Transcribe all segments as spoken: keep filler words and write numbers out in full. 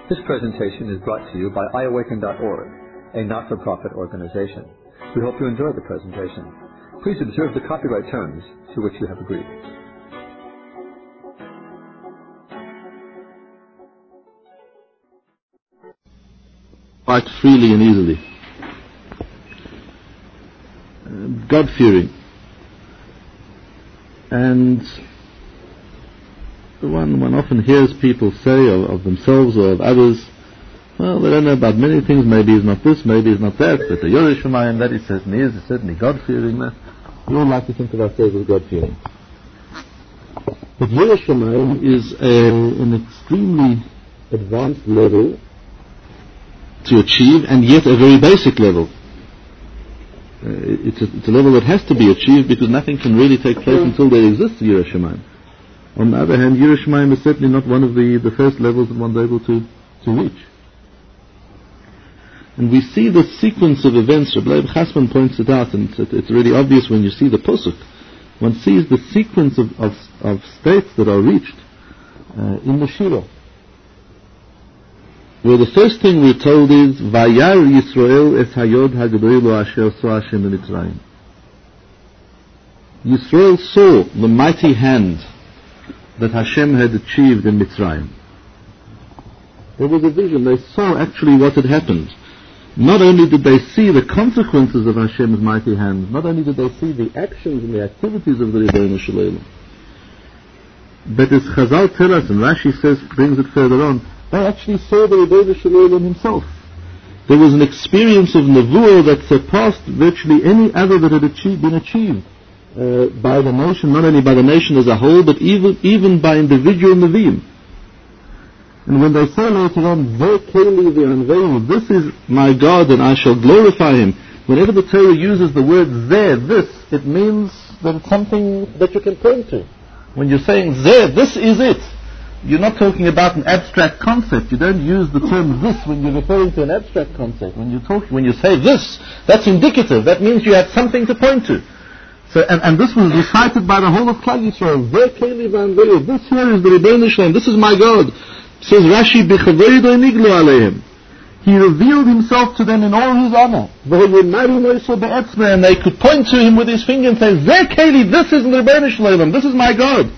This presentation is brought to you by i awaken dot org, a not-for-profit organization. We hope you enjoy the presentation. Please observe the copyright terms to which you have agreed. Quite freely and easily. Uh, God-fearing. And one, one often hears people say of, of themselves or of others, well, they don't know about many things, maybe it's not this, maybe it's not that, but the Yerei Shamayim, that it certainly is, it's certainly God-fearing. That. We all like to think of ourselves as God-fearing. But Yerei Shamayim is a, an extremely advanced level to achieve, and yet a very basic level. Uh, it's, a, it's a level that has to be achieved because nothing can really take place until there exists Yerei Shamayim. On the other hand, Yerei Shamayim is certainly not one of the, the first levels that one's able to, to reach. And we see the sequence of events, Rabbi Leib Chasman points it out, and it's, it's really obvious when you see the Posuk. One sees the sequence of, of, of states that are reached uh, in the Shira. Where the first thing we're told is, Vayar Yisrael es hayod hagdoilo asher so Hashem b'Mitzrayim. Yisrael saw the mighty hand that Hashem had achieved in Mitzrayim. There was a vision. They saw actually what had happened. Not only did they see the consequences of Hashem's mighty hand, not only did they see the actions and the activities of the Ribono Shel Olam, but as Chazal tell us, and Rashi says, brings it further on, they actually saw the Ribono Shel Olam himself. There was an experience of Nevuah that surpassed virtually any other that had achieved, been achieved uh, by the nation, not only by the nation as a whole, but even even by individual Nevi'im. And when they say later on, this is my God and I shall glorify Him, whenever the Torah uses the word zeh, this, it means that it's something that you can point to. When you're saying zeh, this is it, you're not talking about an abstract concept. You don't use the term this when you're referring to an abstract concept. When you talk, when you say this, that's indicative. That means you have something to point to. So, and, and this was recited by the whole of Klal Yisrael. This here is the Ribono Shel Olam. This is my God. Says Rashi, He revealed Himself to them in all His honor. And they could point to Him with His finger and say, this is the Ribono Shel Olam. This is my God.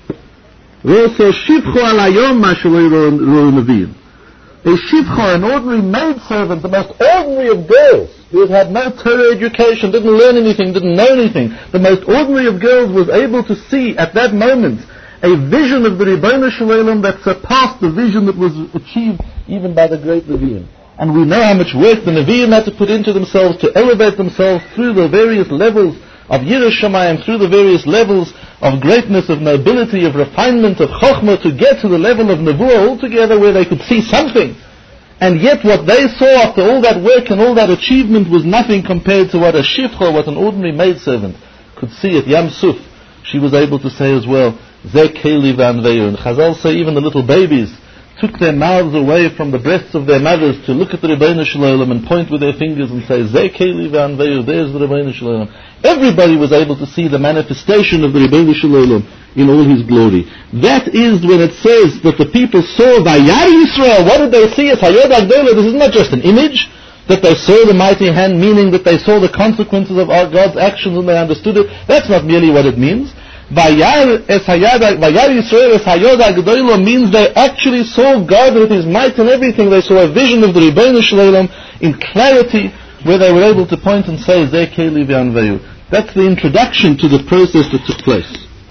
A shivcha, an ordinary maidservant, the most ordinary of girls, who had had no Torah education, didn't learn anything, didn't know anything, the most ordinary of girls was able to see at that moment a vision of the Ribono Shel Olam that surpassed the vision that was achieved even by the great Nevi'im. And we know how much work the Nevi'im had to put into themselves to elevate themselves through the various levels of Yerei Shamayim, through the various levels of greatness, of nobility, of refinement, of chokhmah, to get to the level of Nevuah altogether where they could see something. And yet what they saw after all that work and all that achievement was nothing compared to what a shivcha, what an ordinary maidservant could see at Yam Suf. She was able to say as well, Zeh Keli V'Anveyu. And Chazal say even the little babies took their mouths away from the breasts of their mothers to look at the Ribono Shel Olam and point with their fingers and say, Zeh Keli V'Anveyu, there's the Ribono Shel Olam. Everybody was able to see the manifestation of the Ribono Shel Olam in all His glory. That is when it says that the people saw Vayar Yisrael. What did they see? It's Hayod Agdola. This is not just an image that they saw the mighty hand, meaning that they saw the consequences of our God's actions and they understood it. That's not merely what it means. Vayar Yisrael es Hayod Agdola means they actually saw God with His might and everything. They saw a vision of the Ribono Shel Olam in clarity, where they were able to point and say, Zeh Keli V'Anveyu. That's the introduction to the process that took place.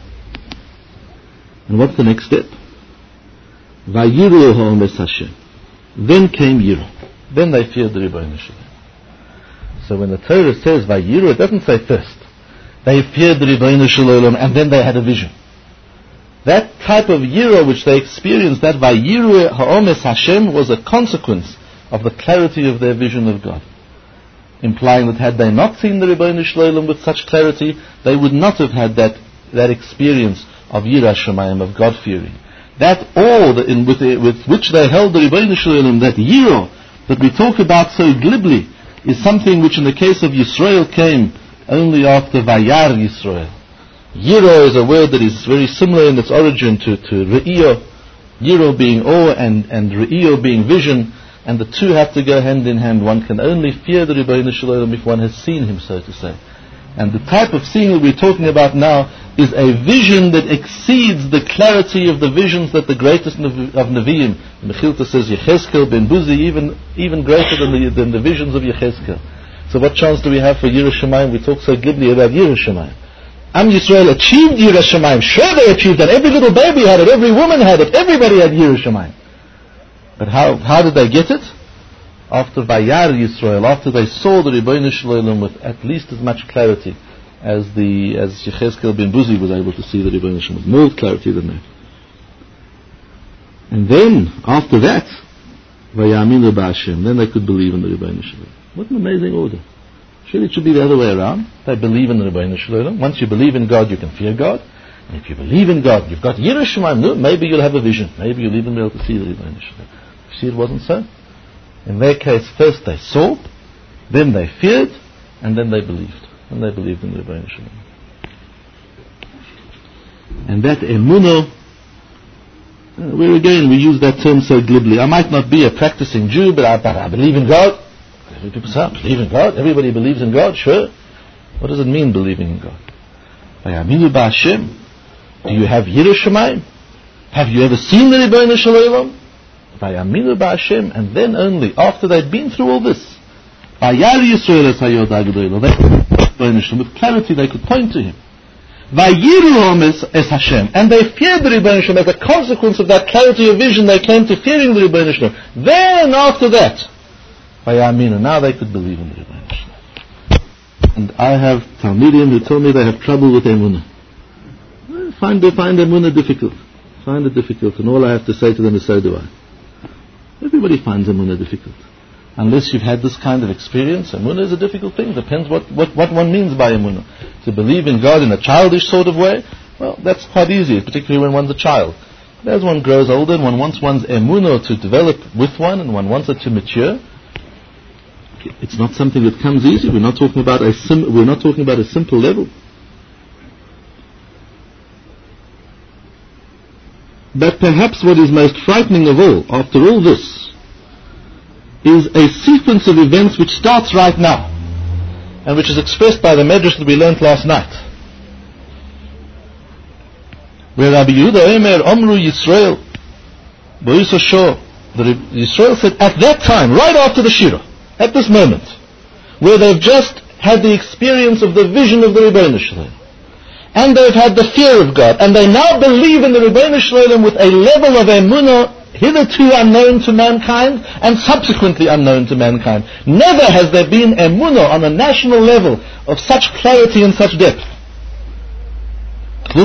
And what's the next step? Vayiru ha'omes Hashem. Then came Yiru. Then they feared the Ribono Shel Olam. So when the Torah says Vayiru, it doesn't say first. They feared the Ribono Shel Olam and then they had a vision. That type of Yiru which they experienced, that Vayiru ha'omes Hashem, was a consequence of the clarity of their vision of God. Implying that had they not seen the Ribono Shel Olam with such clarity, they would not have had that, that experience of Yiras Shamayim, of God-fearing. That awe that in, with, with which they held the Ribono Shel Olam, that Yiro that we talk about so glibly, is something which in the case of Yisrael came only after Vayar Yisrael. Yiro is a word that is very similar in its origin to, to Re'iyah, Yiro being awe and, and Re'io being vision, and the two have to go hand in hand. One can only fear the Ribbono Shel Olam if one has seen him, so to say. And the type of seeing that we're talking about now is a vision that exceeds the clarity of the visions that the greatest of Nevi'im, Mechilta says Yechezkel ben Buzi, even even greater than the, than the visions of Yechezkel. So what chance do we have for Yiras Shamayim? We talk so glibly about Yiras Shamayim. Am Yisrael achieved Yiras Shamayim. Sure they achieved that. Every little baby had it. Every woman had it. Everybody had Yiras Shamayim. But how how did they get it? After Vayar Yisrael, after they saw the Ribbono Shel Olam with at least as much clarity as the as Yechezkel ben Buzi was able to see the Ribbono Shel Olam, more clarity than that. And then after that, Vayaminu b'Hashem, then they could believe in the Ribbono Shel Olam. What an amazing order! Surely it should be the other way around. They believe in the Ribbono Shel Olam. Once you believe in God, you can fear God. And if you believe in God, you've got Yiras Shamayim. No, maybe you'll have a vision. Maybe you'll even be able to see the Ribbono Shel Olam. You see, it wasn't so. In their case, first they saw, then they feared, and then they believed. And they believed in the Ribbono Shel Olam. And that emunah, uh, where again we use that term so glibly. I might not be a practicing Jew, but I, but I believe in God. People say, I believe in God. Everybody believes in God, sure. What does it mean, believing in God? Vayaminu b'Hashem. Do you have Yiras Shamayim? Have you ever seen the Ribbono Shel Olam? Vayaminu b'Hashem, and then only after they'd been through all this, Vayar Yisrael es hayod hagdolah, they with clarity they could point to him. Vayiru es, es Hashem, and they feared the Ribbono Shel Olam. As a consequence of that clarity of vision, they came to fearing the Ribbono Shel Olam. Then after that, Vayaminu, now they could believe in the Ribbono Shel Olam. And I have Talmidim who tell me they have trouble with emunah. Find find emunah difficult. Find it difficult, and all I have to say to them is, so do I. Everybody finds emunah difficult. Unless you've had this kind of experience, emunah is a difficult thing. Depends what, what, what one means by emunah. To believe in God in a childish sort of way, well, that's quite easy, particularly when one's a child. But as one grows older and one wants one's emunah to develop with one and one wants it to mature, it's not something that comes easy. We're not talking about a sim- we're not talking about a simple level. But perhaps what is most frightening of all, after all this, is a sequence of events which starts right now, and which is expressed by the medrash that we learnt last night, where Rabbi Yehuda Omer, Omru Yisrael, Bo'isa Shor, the Yisrael said, at that time, right after the Shira, at this moment, where they've just had the experience of the vision of the Ribbono Shel Olam, and they've had the fear of God, and they now believe in the Ribbono Shel Olam with a level of emunah hitherto unknown to mankind, and subsequently unknown to mankind. Never has there been emunah on a national level of such clarity and such depth. The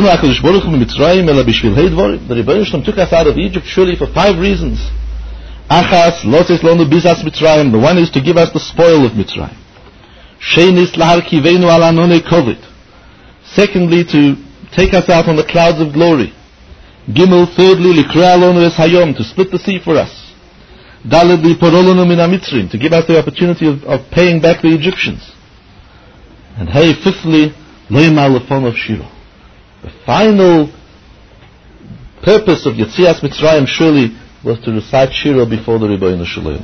Ribbono Shel Olam took us out of Egypt surely for five reasons. Achas, loses lonu bizas Mitzrayim. The one is to give us the spoil of Mitzrayim. Sheinis lahar kivenu ala nonei kovet. Secondly, to take us out on the clouds of glory. Gimel, thirdly, likra alonu es hayom, to split the sea for us. Daled liporolonu min hamitzrim, to give us the opportunity of, of paying back the Egyptians. And hey, fifthly, loyma lefon of Shiro. The final purpose of Yetzias Mitzrayim surely was to recite Shiro before the Ribbono Shel Olam.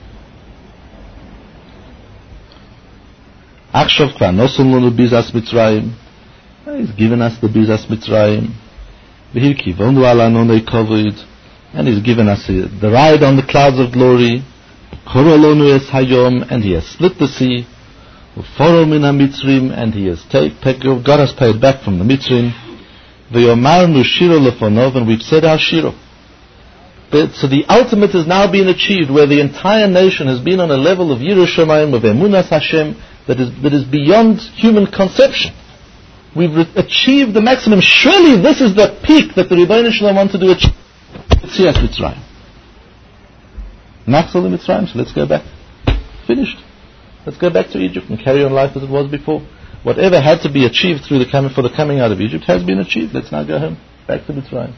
Akshav kvar noson lonu bizas Mitzrayim. He's given us the bizas Mitzrayim. V'hir kivonu ala nonei kovod. And he's given us the ride on the clouds of glory. Korolonu es hayom. And he has split the sea. Uforo min hamitzrim. And he has take, God has paid back from the Mitzrim. V'yomarnu Shiro lefonov. And we've said our Shiro. But, so the ultimate has now been achieved, where the entire nation has been on a level of Yiras Shamayim, of Emunas Hashem, that is, that is beyond human conception. We've re- achieved the maximum. Surely this is the peak that the Ribbono Shel Olam want to do achieve. Yetzias Mitzrayim. Nachzol Mitzrayim, so let's go back. Finished. Let's go back to Egypt and carry on life as it was before. Whatever had to be achieved through the coming, for the coming out of Egypt has been achieved. Let's now go home. Back to Mitzrayim.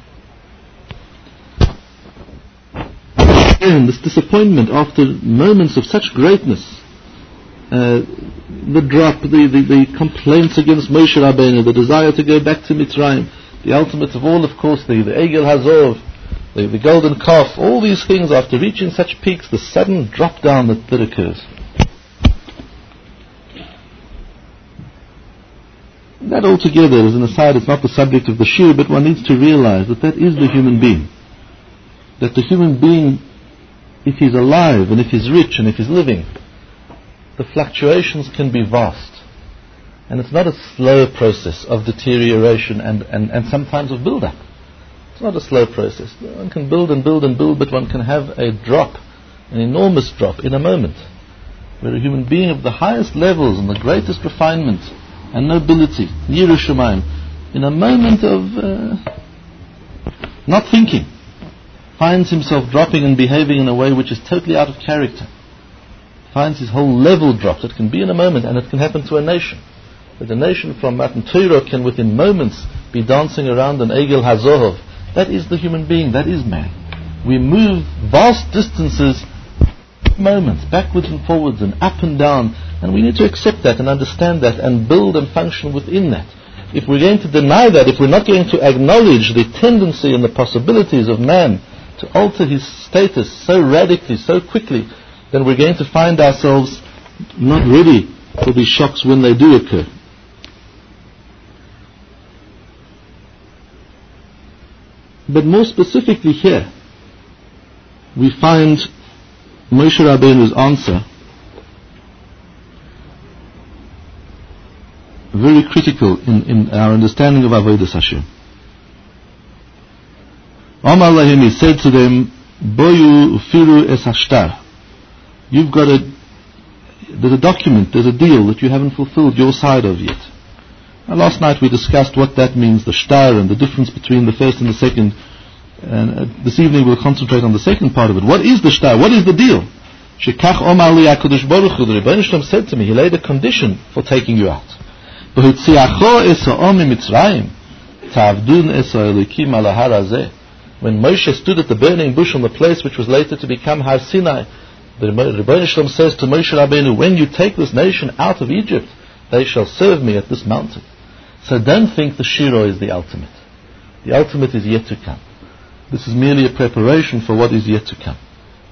And this disappointment after moments of such greatness, uh, the drop, the, the, the complaints against Moshe Rabbeinu, the desire to go back to Mitzrayim, the ultimate of all, of course, the, the Egel Hazor the, the golden calf, all these things, after reaching such peaks, the sudden drop down that, that occurs. That altogether, as an aside, it's not the subject of the shiur, but one needs to realize that that is the human being. That the human being, if he's alive and if he's rich and if he's living, the fluctuations can be vast. And it's not a slow process of deterioration and, and, and sometimes of build-up. It's not a slow process. One can build and build and build, but one can have a drop, an enormous drop in a moment, where a human being of the highest levels and the greatest refinement and nobility, Yiras Shamayim, in a moment of uh, not thinking, finds himself dropping and behaving in a way which is totally out of character. Finds his whole level dropped. It can be in a moment, and it can happen to a nation. But a nation from Matan Torah can within moments be dancing around an Egel HaZohov. That is the human being, that is man. We move vast distances, moments, backwards and forwards and up and down, and we need to accept that and understand that and build and function within that. If we're going to deny that, if we're not going to acknowledge the tendency and the possibilities of man to alter his status so radically, so quickly, then we're going to find ourselves not ready for these shocks when they do occur. But more specifically here, we find Moshe Rabbeinu's answer very critical in, in our understanding of Avodas Hashem. Amar Lahim, he said to them, Boyu ufiru es hashtar. You've got a, there's a document, there's a deal that you haven't fulfilled your side of yet. Now, last night we discussed what that means, the shtar, and the difference between the first and the second. And uh, this evening we'll concentrate on the second part of it. What is the shtar? What is the deal? Shekach Omar li HaKadosh Baruch Hu, the Rebbeinu Shalom said to me, he laid a condition for taking you out. When Moshe stood at the burning bush on the place which was later to become Har Sinai, the Rebbeinu Shalom says to Moshe Rabbeinu, when you take this nation out of Egypt, they shall serve me at this mountain. So don't think the Shiro is the ultimate. The ultimate is yet to come. This is merely a preparation for what is yet to come.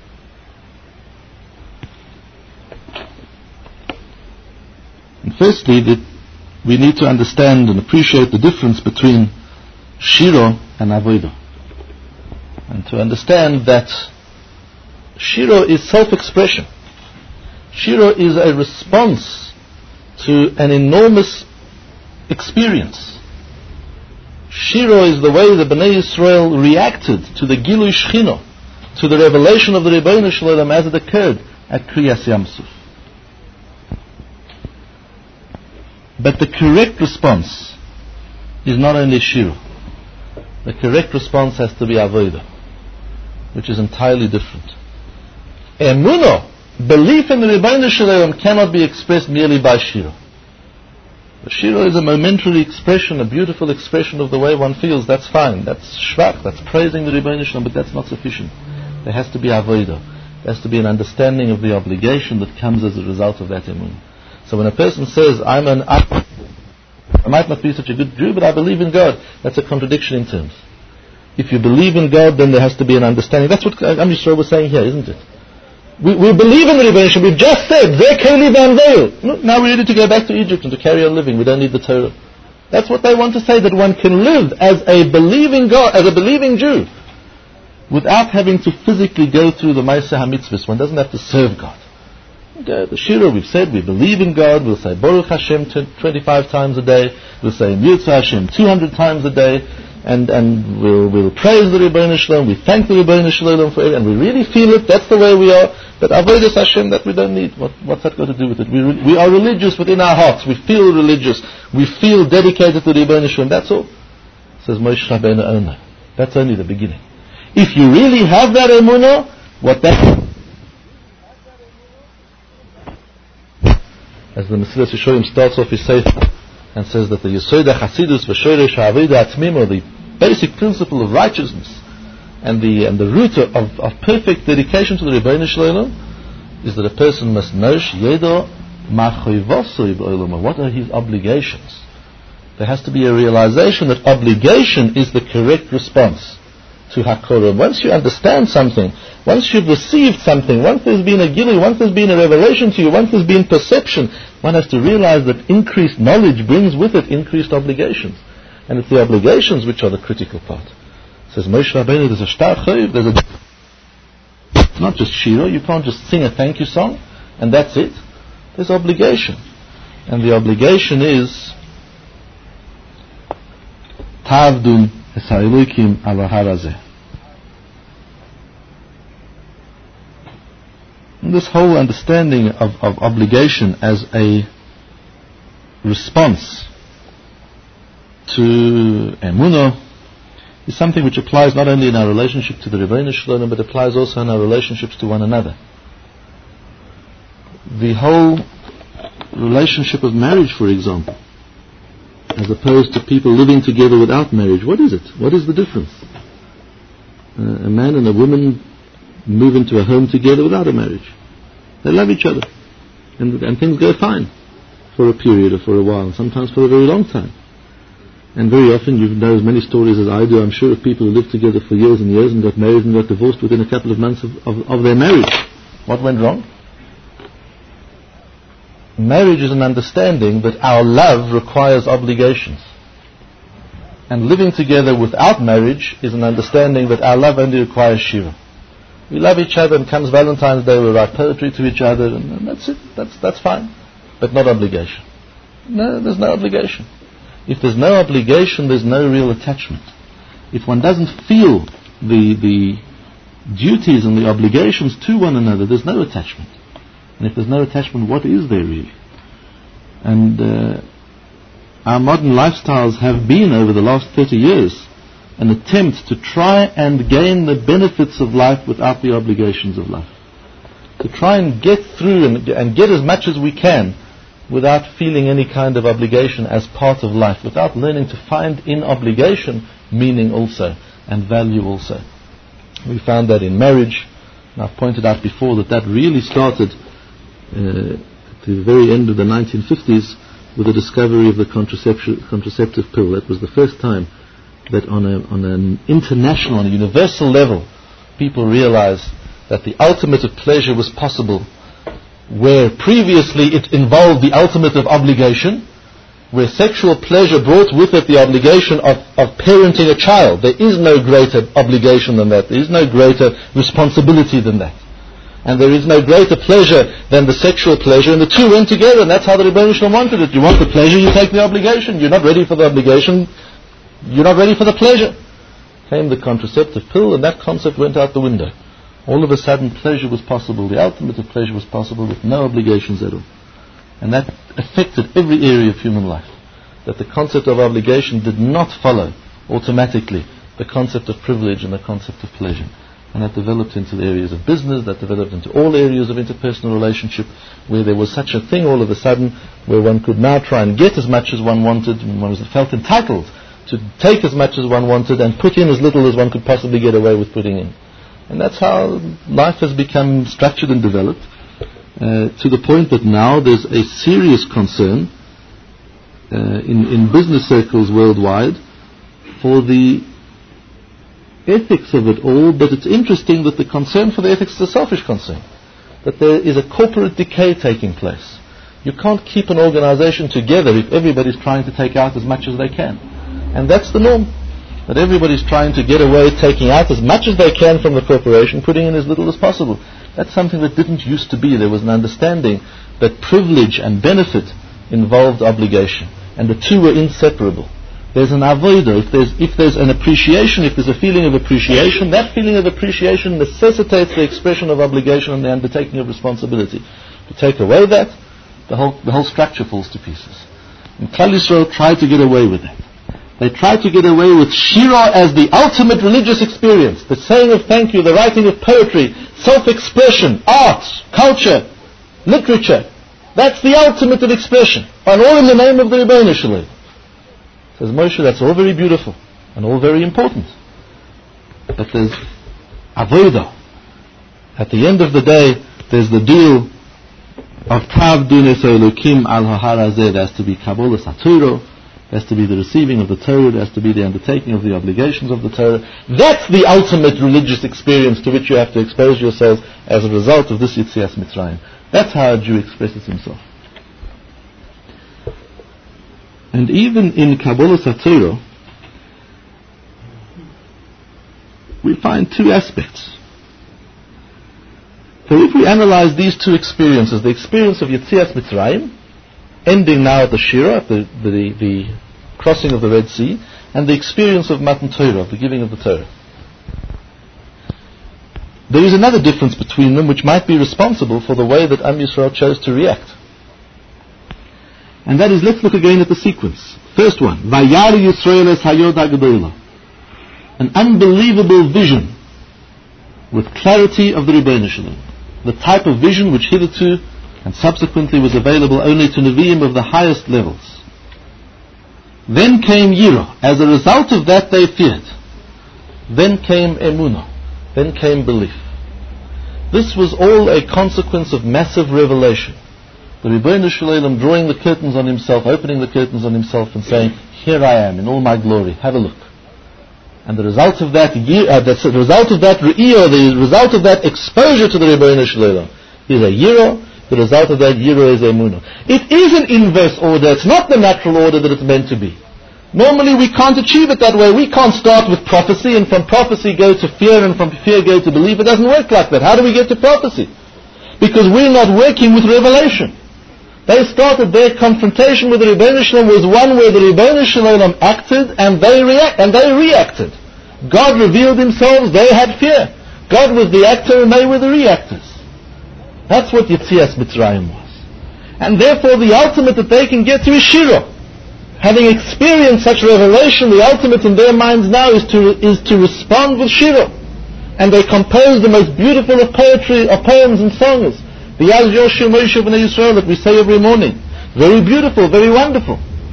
And firstly, that we need to understand and appreciate the difference between Shiro and Avodah. And to understand that Shiro is self-expression. Shiro is a response to an enormous experience. Shiro is the way the Bnei Yisrael reacted to the Gilui Shechina, to the revelation of the Rebbeinu Shalom as it occurred at Kriyas Yamsuf. But the correct response is not only Shiro. The correct response has to be Avodah, which is entirely different. Emunah, belief in the Rebbeinu Shalom, cannot be expressed merely by Shiro. The Shiro is a momentary expression, a beautiful expression of the way one feels. That's fine. That's shvach, that's praising the Rebbeinu Shalom, but that's not sufficient. There has to be avodah. There has to be an understanding of the obligation that comes as a result of that emunah. So when a person says, I'm an I, I might not be such a good Jew, but I believe in God, that's a contradiction in terms. If you believe in God, then there has to be an understanding. That's what Am Yisrael was saying here, isn't it? We, we believe in the Rebbeinu Shalom. We've just said, now we're ready to go back to Egypt and to carry on living. We don't need the Torah. That's what they want to say, that one can live as a believing God, as a believing Jew, without having to physically go through the Maaseh HaMitzvahs. One doesn't have to serve God. Okay, the Shira, we've said, we believe in God. We'll say Baruch Hashem twenty-five times a day. We'll say Mitzvah Hashem two hundred times a day. And, and we'll, we'll praise the Rebbeinu Shalom, we thank the Rebbeinu Shalom for it, and we really feel it, that's the way we are. But Avodas Hashem, that we don't need. What, what's that got to do with it? We, re, we are religious within our hearts, we feel religious, we feel dedicated to the Rebbeinu Shalom, that's all. Says Moshe Rabbeinu only. That's only the beginning. If you really have that emunah, what that as the Mesilas Yesharim starts off his Sefer and says that the Yesod HaChasidus v'Shoresh HaAvodah Atzmim, or the basic principle of righteousness and the and the root of, of perfect dedication to the Rebbeinu Shalom is that a person must know Yedo Machoivosoi B'Olam. What are his obligations? There has to be a realization that obligation is the correct response to Hakorim. Once you understand something, once you've received something, once there's been a gilui, once there's been a revelation to you, once there's been perception, one has to realize that increased knowledge brings with it increased obligations. And it's the obligations which are the critical part. It says Moshe Rabbeinu, there's a shtar chayv, there's a... It's not just shira, you can't just sing a thank you song, and that's it. There's obligation. And the obligation is Tavdun es ha'elokim al har hazeh. This whole understanding of, of obligation as a response to emunah is something which applies not only in our relationship to the Rebbeinu Shalom, but applies also in our relationships to one another. The whole relationship of marriage, for example, as opposed to people living together without marriage, what is it? What is the difference? Uh, a man and a woman move into a home together without a marriage. They love each other. And, and things go fine for a period or for a while, sometimes for a very long time. And very often, you know as many stories as I do, I'm sure, of people who lived together for years and years and got married and got divorced within a couple of months of, of, of their marriage. What went wrong? Marriage is an understanding that our love requires obligations. And living together without marriage is an understanding that our love only requires shiva. We love each other, and comes Valentine's Day, we write poetry to each other, and, and that's it. That's, that's fine. But not obligation. No, there's no obligation. If there's no obligation, there's no real attachment. If one doesn't feel the, the duties and the obligations to one another, there's no attachment. And if there's no attachment, what is there really? And uh, our modern lifestyles have been, over the last thirty years, an attempt to try and gain the benefits of life without the obligations of life. To try and get through and, and get as much as we can without feeling any kind of obligation as part of life, without learning to find in obligation meaning also and value also. We found that in marriage, and I've pointed out before that that really started uh, at the very end of the nineteen fifties with the discovery of the contraceptive, contraceptive pill. That was the first time that on, a, on an international, on a universal level, people realized that the ultimate of pleasure was possible, where previously it involved the ultimate of obligation, where sexual pleasure brought with it the obligation of, of parenting a child. There is no greater obligation than that. There is no greater responsibility than that. And there is no greater pleasure than the sexual pleasure, and the two went together, and that's how the Rebbeinu Shalom wanted it. You want the pleasure, you take the obligation. You're not ready for the obligation, you're not ready for the pleasure. Came the contraceptive pill, and that concept went out the window. All of a sudden, pleasure was possible. The ultimate of pleasure was possible with no obligations at all. And that affected every area of human life. That the concept of obligation did not follow automatically the concept of privilege and the concept of pleasure. And that developed into the areas of business, that developed into all areas of interpersonal relationship, where there was such a thing all of a sudden, where one could now try and get as much as one wanted, and one was felt entitled to take as much as one wanted and put in as little as one could possibly get away with putting in. And that's how life has become structured and developed, uh, to the point that now there's a serious concern uh, in, in business circles worldwide for the ethics of it all. But it's interesting that the concern for the ethics is a selfish concern, that there is a corporate decay taking place. You can't keep an organization together if everybody's trying to take out as much as they can. And that's the norm. That everybody's trying to get away, taking out as much as they can from the corporation, putting in as little as possible. That's something that didn't used to be. There was an understanding that privilege and benefit involved obligation, and the two were inseparable. There's an avodah. If there's, if there's an appreciation, if there's a feeling of appreciation, that feeling of appreciation necessitates the expression of obligation and the undertaking of responsibility. To take away that, the whole, the whole structure falls to pieces. And Klal Yisrael tried to get away with that. They tried to get away with Shira as the ultimate religious experience. The saying of thank you, the writing of poetry, self-expression, art, culture, literature. That's the ultimate of expression. And all in the name of the Rebbeinu Shalom. Says Moshe, that's all very beautiful and all very important. But there's avodah. At the end of the day, there's the deal of Tav Dunes Elokim al Hahar Hazeh. There has to be Kabbalah Saturo. There has to be the receiving of the Torah, there has to be the undertaking of the obligations of the Torah. That's the ultimate religious experience to which you have to expose yourselves as a result of this Yetzias Mitzrayim. That's how a Jew expresses himself. And even in Kabbalah HaTorah, we find two aspects. So if we analyze these two experiences, the experience of Yetzias Mitzrayim, ending now at the Shira, at the, the, the crossing of the Red Sea, and the experience of Matan Torah, of the giving of the Torah. There is another difference between them which might be responsible for the way that Am Yisrael chose to react. And that is, let's look again at the sequence. First one, Vayar Yisrael es Hayod HaGedolah. An unbelievable vision with clarity of the Rebbeinu Shalom. The type of vision which hitherto and subsequently was available only to Nevi'im of the highest levels. Then came Yira. As a result of that they feared. Then came Emunah. Then came belief. This was all a consequence of massive revelation. The Rebbeinu Shalom drawing the curtains on himself, opening the curtains on himself and saying, here I am in all my glory, have a look. And the result of that, uh, the result of that re'iyah, the result of that exposure to the Rebbeinu Shalom is a Yira. The result of that Yira is Emunah. It is an inverse order. It's not the natural order that it's meant to be. Normally we can't achieve it that way. We can't start with prophecy and from prophecy go to fear and from fear go to belief. It doesn't work like that. How do we get to prophecy? Because we're not working with revelation. They started their confrontation with the Rebbeinu Shalom was one where the Rebbeinu Shalom acted and they react and they reacted. God revealed themselves, they had fear. God was the actor and they were the reactors. That's what Yetzias Mitzrayim was. And therefore the ultimate that they can get to is Shira. Having experienced such revelation, the ultimate in their minds now is to is to respond with Shira. And they compose the most beautiful of poetry, of poems and songs. The Yaz Yoshua Moshe B'nai Yisrael that we say every morning. Very beautiful, very wonderful.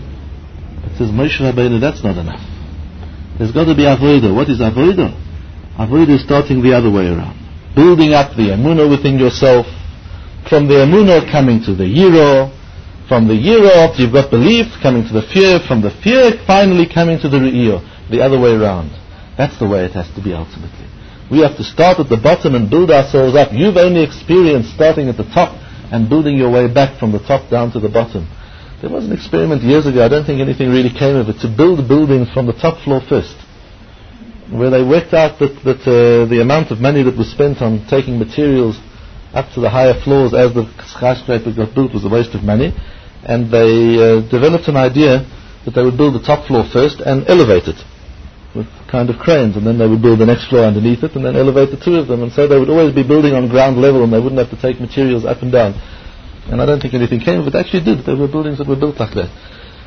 It says Moshe Rabbeinu, that's not enough. There's got to be Avodah. What is Avodah? Avodah is starting the other way around. Building up the Emunah within yourself. From the Emunah coming to the Yira. From the Yira after you've got belief, coming to the fear. From the fear finally coming to the Re'iyah. The other way around. That's the way it has to be ultimately. We have to start at the bottom and build ourselves up. You've only experienced starting at the top and building your way back from the top down to the bottom. There was an experiment years ago, I don't think anything really came of it, to build buildings from the top floor first, where they worked out that, that uh, the amount of money that was spent on taking materials up to the higher floors as the skyscraper got built was a waste of money, and they uh, developed an idea that they would build the top floor first and elevate it with kind of cranes, and then they would build the next floor underneath it and then elevate the two of them, and so they would always be building on ground level and they wouldn't have to take materials up and down. And I don't think anything came of it. It actually did. There were buildings that were built like that.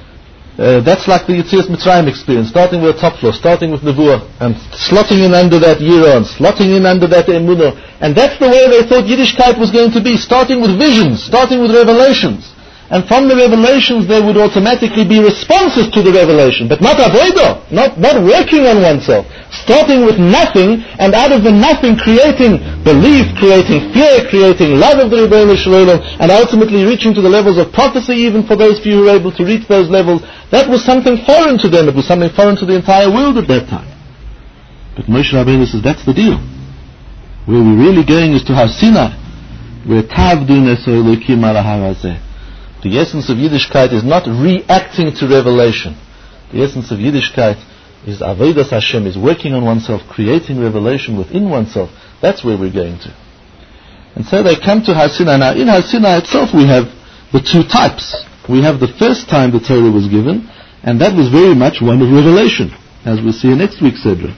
Uh, that's like the Yetzias Mitzrayim experience, starting with the top floor, starting with Nevuah, and slotting in under that Yira, and slotting in under that Emunah. And that's the way they thought Yiddishkeit was going to be, starting with visions, starting with revelations. And from the revelations there would automatically be responses to the revelation, but not avodah, not, not working on oneself. Starting with nothing, and out of the nothing creating belief, creating fear, creating love of the Rebbeinu Shalom, and ultimately reaching to the levels of prophecy, even for those few who were able to reach those levels. That was something foreign to them. It was something foreign to the entire world at that time. But Moshe Rabbeinu says, that's the deal. Where we're really going is to Har Sinai, where Tavdu Neso Elokim ala Har Hazeh. The essence of Yiddishkeit is not reacting to revelation. The essence of Yiddishkeit is Avodas Hashem, is working on oneself, creating revelation within oneself. That's where we're going to. And so they come to Har Sinai. Now in Har Sinai itself we have the two types. We have the first time the Torah was given, and that was very much one of revelation, as we'll see in next week's Sedra.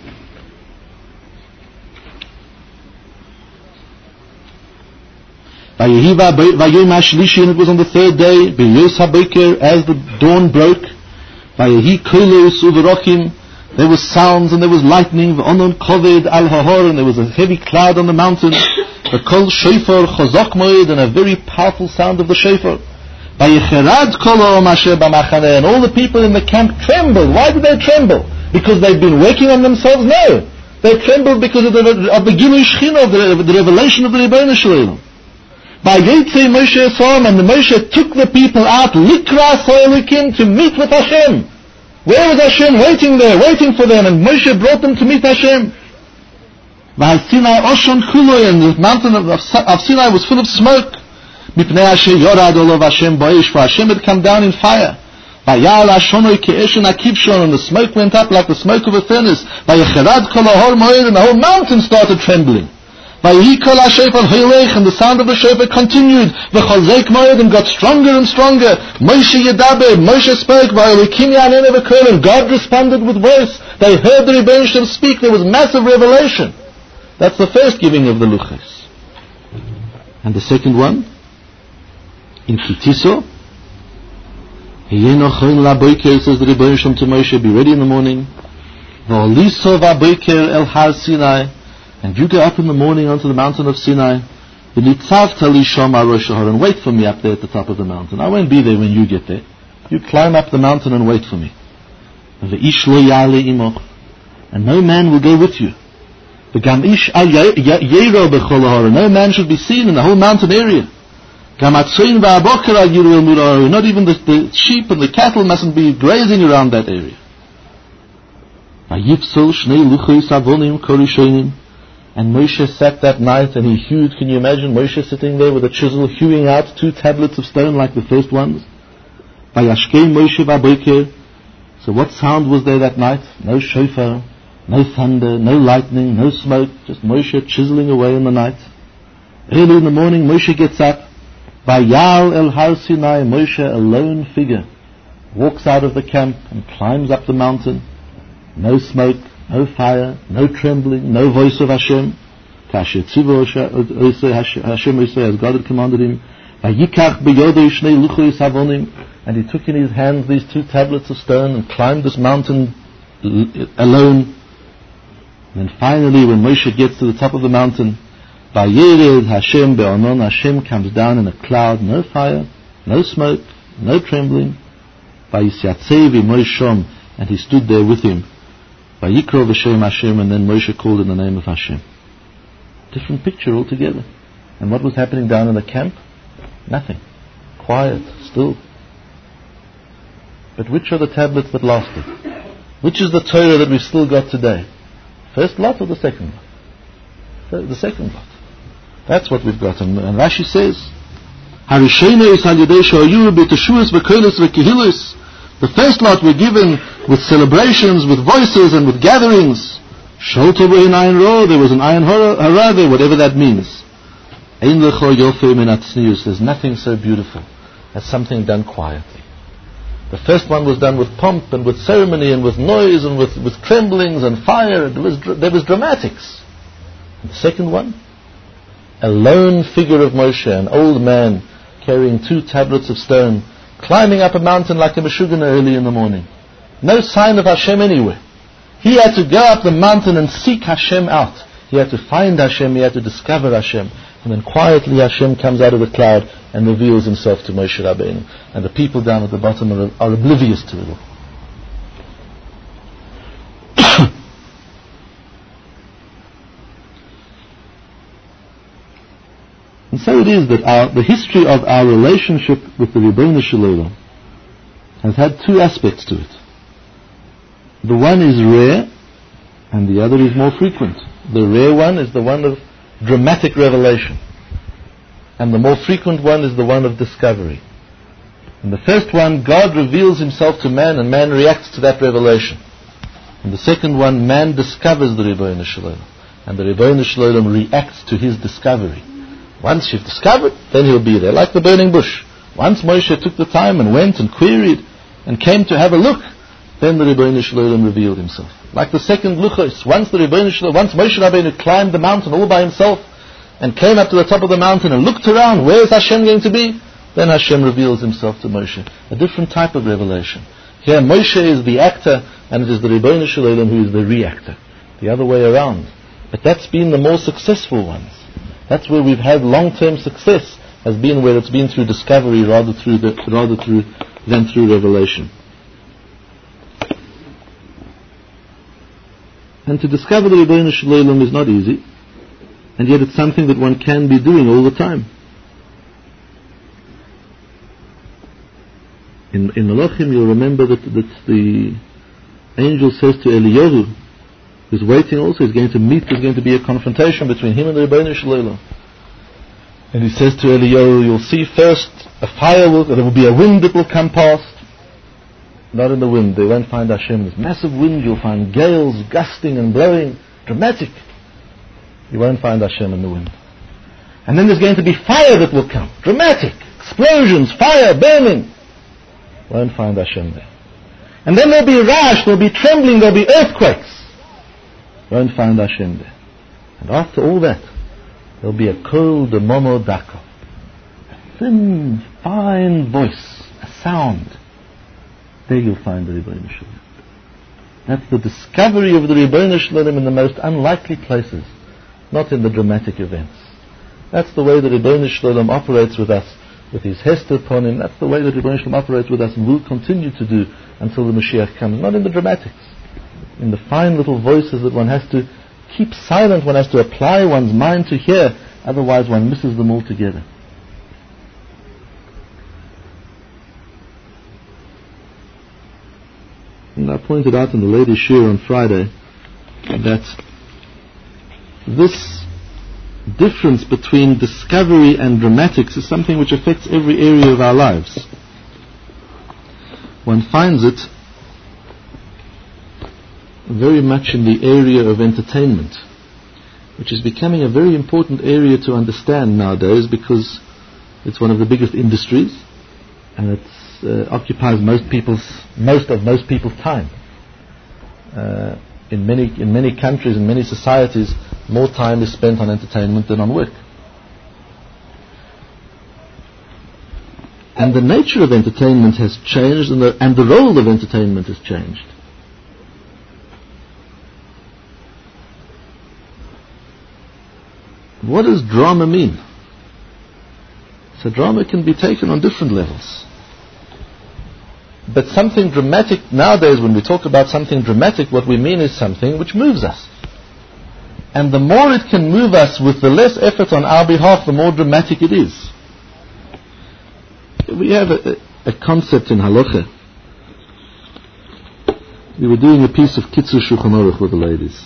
Vayom HaShlishi, and it was on the third day, B'yos HaBoker, as the dawn broke, Vayehi Kolos Uverochim, there was sounds and there was lightning, V'onon Koved Al Hahor, and there was a heavy cloud on the mountain, V'kol Shofar Chazak Moed, and a very powerful sound of the Shofar. Vayecherad Kol Ha'om Asher B'machaneh, and all the people in the camp trembled. Why did they tremble? Because they'd been working on themselves? No. They trembled because of the, of the Gilui Shechina, of the, the revelation of the Rebbeinu Shalom. By Yetzei Moshe Yisrael, and the Moshe took the people out, Likra So'elikim, to meet with Hashem. Where was Hashem? Waiting there, waiting for them, and Moshe brought them to meet Hashem. Sinai Oshon Kuloy, and the mountain of, of, of Sinai was full of smoke. Mipnei Hashem Yorad Olav Hashem Boish, for Hashem had come down in fire. Vayal Hashonoy Ke'eshen Akivshon, and the smoke went up like the smoke of a furnace. Vayecherad Kol Ahor Moed, and the whole mountain started trembling. Vayehi Kol HaShofar Hoylech, and the sound of the shofar continued. V'Cholzek Moed, and got stronger and stronger. Moshe Yedaber, Moshe spoke. Vayelikim Yanene V'Kol, and God responded with voice. They heard the Rebbeinu Shem speak. There was massive revelation. That's the first giving of the Luchos. And the second one, in Kitiso, says the Rebbeinu Shem to Moshe, be ready in the morning. El Har Sinai, and you go up in the morning onto the mountain of Sinai. And wait for me up there at the top of the mountain. I won't be there when you get there. You climb up the mountain and wait for me. And no man will go with you. No man should be seen in the whole mountain area. Not even the, the sheep and the cattle mustn't be grazing around that area. And Moshe sat that night and he hewed. Can you imagine Moshe sitting there with a chisel hewing out two tablets of stone like the first ones? So what sound was there that night? No shofar, no thunder, no lightning, no smoke, just Moshe chiseling away in the night. Early in the morning Moshe gets up. Vayal El Har Sinai, Moshe, a lone figure, walks out of the camp and climbs up the mountain. No smoke, no fire, no trembling, no voice of Hashem. Kasher Tzivo Hashem as God had commanded him. Vayikach b'yodei shnei luchos havonim, and he took in his hands these two tablets of stone and climbed this mountain alone. And then finally, when Moshe gets to the top of the mountain, Vayered Hashem be'onon, Hashem comes down in a cloud, no fire, no smoke, no trembling. Vayisyatzei v'Moshom, and he stood there with him. Vayikro v'Shem Hashem, and then Moshe called in the name of Hashem. Different picture altogether. And what was happening down in the camp? Nothing. Quiet, still. But which are the tablets that lasted? Which is the Torah that we've still got today? First lot or the second lot? The, the second lot. That's what we've got. And, and Rashi says, the first lot were given with celebrations, with voices and with gatherings. There was an ayin hara there, whatever that means. There's nothing so beautiful as something done quietly. The first one was done with pomp and with ceremony and with noise and with, with tremblings and fire. There was, there was dramatics. And the second one, a lone figure of Moshe, an old man carrying two tablets of stone, climbing up a mountain like a Meshugana early in the morning. No sign of Hashem anywhere. He had to go up the mountain and seek Hashem out. He had to find Hashem, he had to discover Hashem. And then quietly Hashem comes out of the cloud and reveals himself to Moshe Rabbeinu. And the people down at the bottom are, are oblivious to it all. And so it is that our, the history of our relationship with the Rebbeinu Shalom has had two aspects to it. The one is rare, and the other is more frequent. The rare one is the one of dramatic revelation, and the more frequent one is the one of discovery. In the first one, God reveals himself to man, and man reacts to that revelation. In the second one, man discovers the Rebbeinu Shalom, and the Rebbeinu Shalom reacts to his discovery. Once you've discovered, then he'll be there, like the burning bush. Once Moshe took the time and went and queried and came to have a look, then the Rebbeinu Shalom revealed himself. Like the second Luchos, once the Rebbeinu Shalom, once Moshe Rabbeinu climbed the mountain all by himself and came up to the top of the mountain and looked around, where is Hashem going to be? Then Hashem reveals himself to Moshe. A different type of revelation. Here Moshe is the actor and it is the Rebbeinu Shalom who is the reactor. The other way around. But that's been the more successful ones. That's where we've had long-term success, has been where it's been through discovery rather through the, rather through than through revelation. And to discover the Rebbeinu Shalom is not easy, and yet it's something that one can be doing all the time. In In, in Malachim, you'll remember that, that the angel says to Eliyahu, who's waiting also, he's going to meet, there's going to be a confrontation between him and the Rebbeinu Shalom. And he says to Eliyahu, you'll see first a fire, will, there will be a wind that will come past. Not in the wind, they won't find Hashem. There's massive wind, you'll find gales gusting and blowing, dramatic. You won't find Hashem in the wind. And then there's going to be fire that will come, dramatic, explosions, fire, burning. Won't find Hashem there. And then there'll be rash, there'll be trembling, there'll be earthquakes. Won't find Hashem there. And after all that, there'll be a kol de momo dako, a thin, fine voice, a sound. There you'll find the Rebbeinu Shalom. That's the discovery of the Rebbeinu Shalom in the most unlikely places, not in the dramatic events. That's the way the Rebbeinu Shalom operates with us, with his Hester upon him. That's the way the Rebbeinu Shalom operates with us and will continue to do until the Mashiach comes. Not in the dramatics, in the fine little voices that one has to keep silent, one has to apply one's mind to hear, otherwise one misses them altogether. And I pointed out in the ladies' shir on Friday that this difference between discovery and dramatics is something which affects every area of our lives. One finds it very much in the area of entertainment, which is becoming a very important area to understand nowadays because it's one of the biggest industries and it uh, occupies most people's most of most people's time. Uh, in many in many countries, in many societies, more time is spent on entertainment than on work. And the nature of entertainment has changed, and the, and the role of entertainment has changed. What does drama mean? So drama can be taken on different levels. But something dramatic, nowadays when we talk about something dramatic, what we mean is something which moves us. And the more it can move us with the less effort on our behalf, the more dramatic it is. We have a, a, a concept in Halacha. We were doing a piece of Kitzur Shulchan Aruch with the ladies.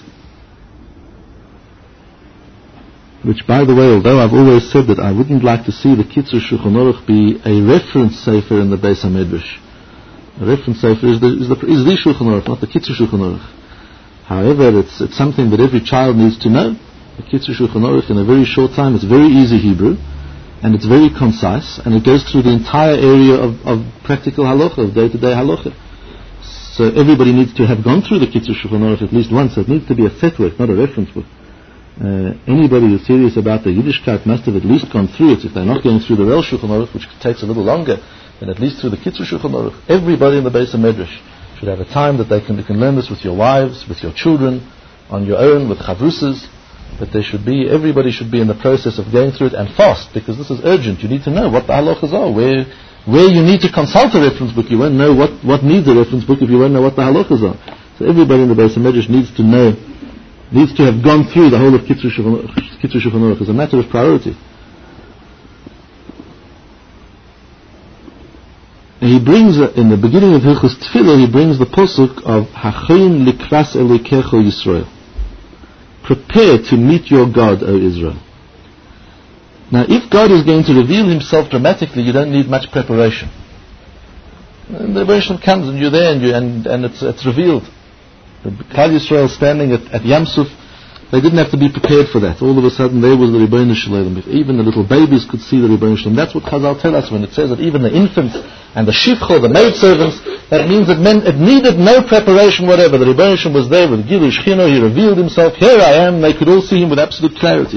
Which, by the way, although I've always said that I wouldn't like to see the Kitzur Shulchan Aruch be a reference sefer in the Beis HaMedrash. The reference sefer is the, is the, is the Shulchan Aruch, not the Kitzur Shulchan Aruch. However, it's, it's something that every child needs to know. The Kitzur Shulchan Aruch in a very short time, it's very easy Hebrew, and it's very concise, and it goes through the entire area of, of practical halacha, of day-to-day halacha. So everybody needs to have gone through the Kitzur Shulchan Aruch at least once. It needs to be a set work, not a reference book. Uh, anybody who's serious about the Yiddishkeit must have at least gone through it. If they're not going through the Rel Shulchan Aruch, which takes a little longer, then at least through the Kitzur Shulchan Aruch. Everybody in the Beis HaMedrash should have a time that they can, they can learn this with your wives, with your children, on your own, with chavrusas. But they should be, everybody should be in the process of going through it, and fast, because this is urgent. You need to know what the halachas are, where where you need to consult a reference book. You won't know what, what needs a reference book if you won't know what the halachas are. So everybody in the Beis HaMedrash needs to know, needs to have gone through the whole of Kitzur Shulchan Aruch as a matter of priority. And he brings, uh, in the beginning of Hilchos Tefillah, he brings the posuk of Hachoin likras Elokecho Yisrael. Prepare to meet your God, O Israel. Now, if God is going to reveal himself dramatically, you don't need much preparation. And the revelation comes and you're there and, you, and, and it's, it's revealed. The Klal Yisrael standing at, at Yam Suf, they didn't have to be prepared for that. All of a sudden there was the Rebbeinu Shalom. If even the little babies could see the Rebbeinu Shalom. That's what Chazal tell us when it says that even the infants and the shifcho, the maidservants, that means that men, it needed no preparation whatever. The Rebbeinu Shalom was there with Gilu Shechino, he revealed himself, here I am, they could all see him with absolute clarity.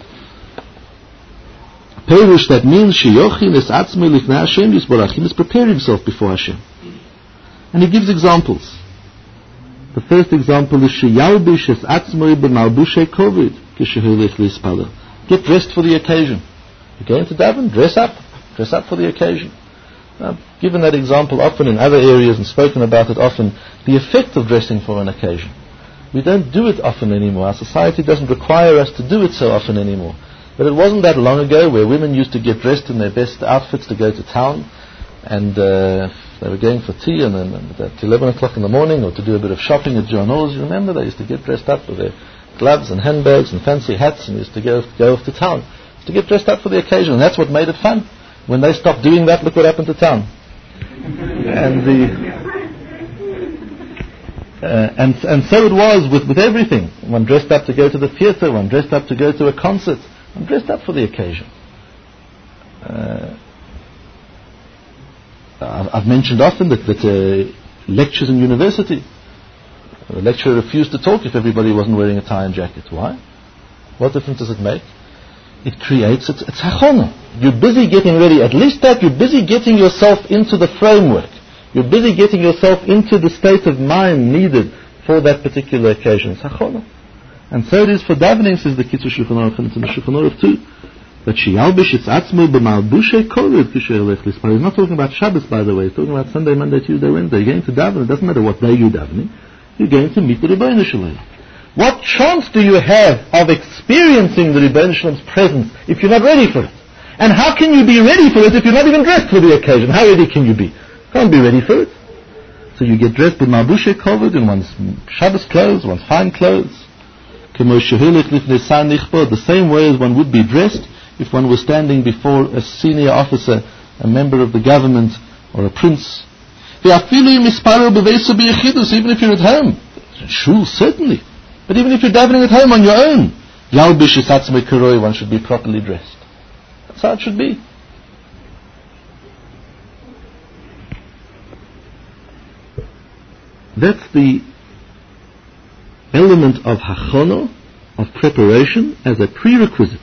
Perush, that means Sheyochin es atzmi lifnei Hashem yisborach, he must prepare himself before Hashem. And he gives examples. The first example is Sheyalbish es atzmoi b'malbushei kovid kisheholech lispalel. Get dressed for the occasion. You're going to daven, dress up, dress up for the occasion. I've given that example often in other areas and spoken about it often. The effect of dressing for an occasion. We don't do it often anymore. Our society doesn't require us to do it so often anymore. But it wasn't that long ago where women used to get dressed in their best outfits to go to town, and uh, they were going for tea and then and at eleven o'clock in the morning, or to do a bit of shopping at John Hall's, you remember they used to get dressed up with their gloves and handbags and fancy hats, and used to go, go off to town to get dressed up for the occasion, and that's what made it fun. When they stopped doing that, look what happened to town. and the uh, and and so it was with, with everything. One dressed up to go to the theatre, one dressed up to go to a concert, one dressed up for the occasion. Uh, I've mentioned often that, that uh, lectures in university, the lecturer refused to talk if everybody wasn't wearing a tie and jacket. Why? What difference does it make? It creates, it's, it's hachana. You're busy getting ready. At least that, you're busy getting yourself into the framework. You're busy getting yourself into the state of mind needed for that particular occasion. It's hachana. And so it is for davening, says the Kitzur Shulchan Aruch, and it's in the Shulchan Aruch too. But sheyalbish its atzmo b'malbushe kored kisher elech lispar. He's not talking about Shabbos, by the way. He's talking about Sunday, Monday, Tuesday, Wednesday. You're going to daven. It doesn't matter what day you're davening. You're going to meet the Rebbeinu Shalom. What chance do you have of experiencing the Rebbeinu Shalom's presence if you're not ready for it? And how can you be ready for it if you're not even dressed for the occasion? How ready can you be? Can't be ready for it. So you get dressed with malbushe kored in one's Shabbos clothes, one's fine clothes. The same way as one would be dressed if one was standing before a senior officer, a member of the government, or a prince. Even if you're at home. Shul, certainly. But even if you're davening at home on your own, one should be properly dressed. That's how it should be. That's the element of hachana, of preparation, as a prerequisite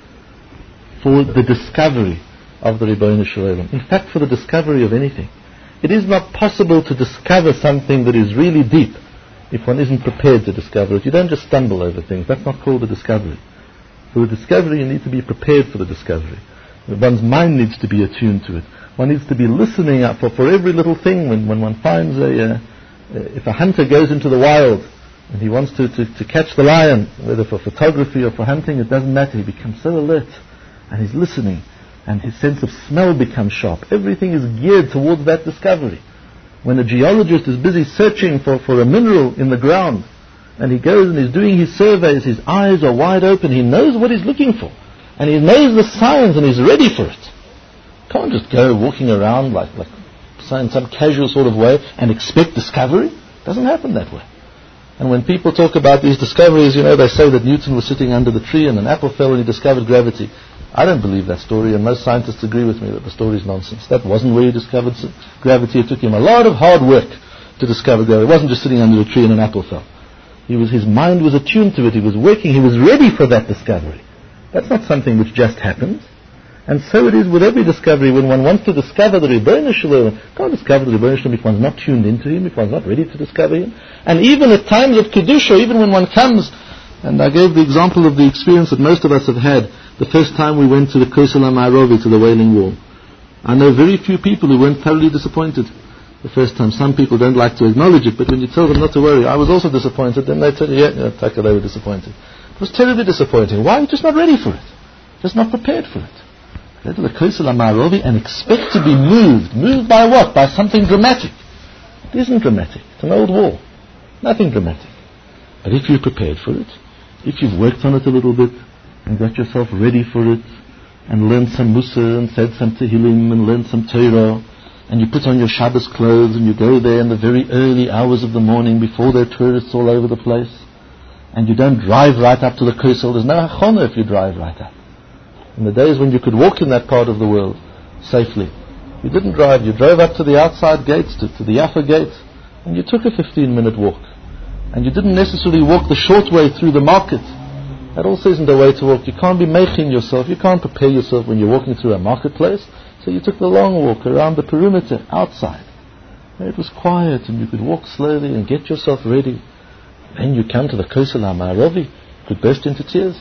for the discovery of the Rebbeinu Shalom. In fact, for the discovery of anything. It is not possible to discover something that is really deep if one isn't prepared to discover it. You don't just stumble over things. That's not called a discovery. For the discovery, you need to be prepared for the discovery. One's mind needs to be attuned to it. One needs to be listening up for, for every little thing. When, when one finds a... Uh, if a hunter goes into the wild and he wants to, to, to catch the lion, whether for photography or for hunting, it doesn't matter. He becomes so alert. And he's listening, and his sense of smell becomes sharp. Everything is geared towards that discovery. When a geologist is busy searching for, for a mineral in the ground, and he goes and he's doing his surveys, his eyes are wide open, he knows what he's looking for, and he knows the signs, and he's ready for it. Can't just go walking around like, like in some casual sort of way and expect discovery. It doesn't happen that way. And when people talk about these discoveries, you know, they say that Newton was sitting under the tree and an apple fell and he discovered gravity. I don't believe that story, and most scientists agree with me that the story is nonsense. That wasn't where he discovered gravity. It took him a lot of hard work to discover gravity. It wasn't just sitting under a tree and an apple fell. He was, his mind was attuned to it. He was working. He was ready for that discovery. That's not something which just happens. And so it is with every discovery. When one wants to discover the Rebbeinu Shalom, can't discover the Rebbeinu Shalom if one's not tuned into him, if one's not ready to discover him. And even at times of Kedusha, even when one comes, and I gave the example of the experience that most of us have had, the first time we went to the Kosel HaMa'arovi, to the Wailing Wall. I know very few people who weren't thoroughly disappointed the first time. Some people don't like to acknowledge it, but when you tell them not to worry, I was also disappointed, then they tell you, yeah, yeah, Taka, they were disappointed. It was terribly disappointing. Why? You're just not ready for it. Just not prepared for it. Go to the Kosel HaMa'arovi and expect to be moved. Moved by what? By something dramatic. It isn't dramatic. It's an old wall. Nothing dramatic. But if you're prepared for it, if you've worked on it a little bit, and got yourself ready for it, and learned some Musa, and said some Tehillim, and learned some Torah, and you put on your Shabbos clothes, and you go there in the very early hours of the morning before there are tourists all over the place, and you don't drive right up to the Kosel. There's no hachana if you drive right up. In the days when you could walk in that part of the world safely, you didn't drive. You drove up to the outside gates, to, to the Yaffa gate, and you took a fifteen minute walk. And you didn't necessarily walk the short way through the market. That also isn't the way to walk. You can't be making yourself, you can't prepare yourself when you're walking through a marketplace. So you took the long walk around the perimeter, outside. Where it was quiet and you could walk slowly and get yourself ready. Then you come to the Kosel HaMa'arovi, you could burst into tears.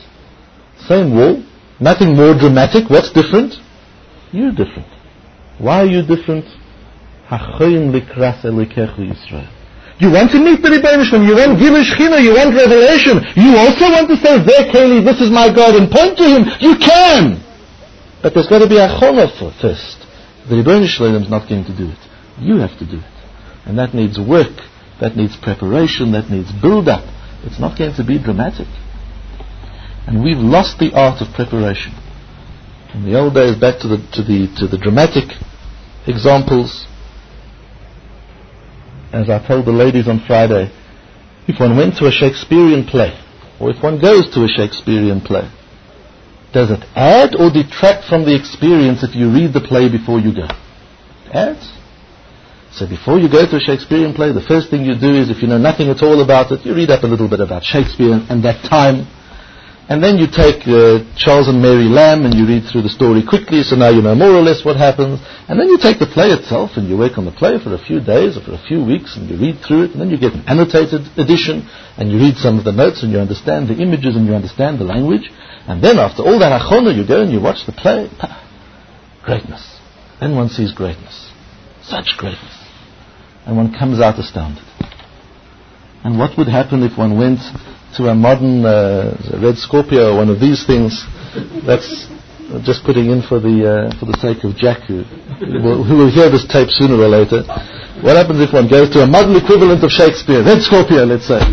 Same wall, nothing more dramatic. What's different? You're different. Why are you different? Hachoyim likras elikechu Yisrael. You want to meet the Rebbeinu Shalom, you want Gilui Shechina, you want revelation. You also want to say, Zekeli, this is my God, and point to Him. You can! But there's got to be a chona for first. The Rebbeinu Shalom is not going to do it. You have to do it. And that needs work, that needs preparation, that needs build-up. It's not going to be dramatic. And we've lost the art of preparation. In the old days, back to the to the to the dramatic examples, as I told the ladies on Friday, if one went to a Shakespearean play, or if one goes to a Shakespearean play, does it add or detract from the experience if you read the play before you go? It adds. So before you go to a Shakespearean play, the first thing you do is, if you know nothing at all about it, you read up a little bit about Shakespeare and that time. And then you take uh, Charles and Mary Lamb and you read through the story quickly, so now you know more or less what happens. And then you take the play itself and you work on the play for a few days or for a few weeks and you read through it, and then you get an annotated edition and you read some of the notes and you understand the images and you understand the language. And then after all that achona, you go and you watch the play. Greatness. Then one sees greatness. Such greatness. And one comes out astounded. And what would happen if one went to a modern uh, Red Scorpio or one of these things? That's just putting in for the uh, for the sake of Jack, who, who, will, who will hear this tape sooner or later. What happens if one goes to a modern equivalent of Shakespeare, Red Scorpio, let's say,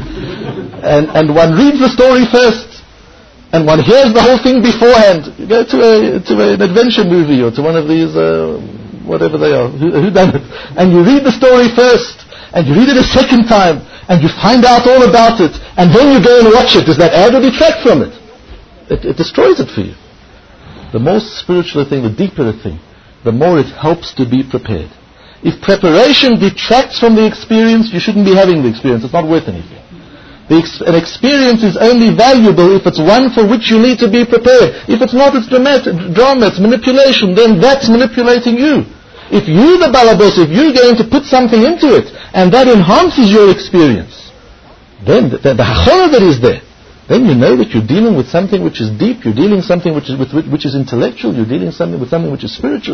and and one reads the story first, and one hears the whole thing beforehand? You go to a to an adventure movie or to one of these, uh, whatever they are, who, who done it, and you read the story first, and you read it a second time, and you find out all about it, and then you go and watch it. Does that add or detract from it? It, it destroys it for you. The more spiritual a thing, the deeper a thing, the more it helps to be prepared. If preparation detracts from the experience, you shouldn't be having the experience. It's not worth anything. The ex- an experience is only valuable if it's one for which you need to be prepared. If it's not, it's dramatic, drama, it's manipulation. Then that's manipulating you. If you, the balabos, if you're going to put something into it, and that enhances your experience, then the, the, the hachora that is there, then you know that you're dealing with something which is deep, you're dealing something which is with, which is intellectual, you're dealing something with something which is spiritual.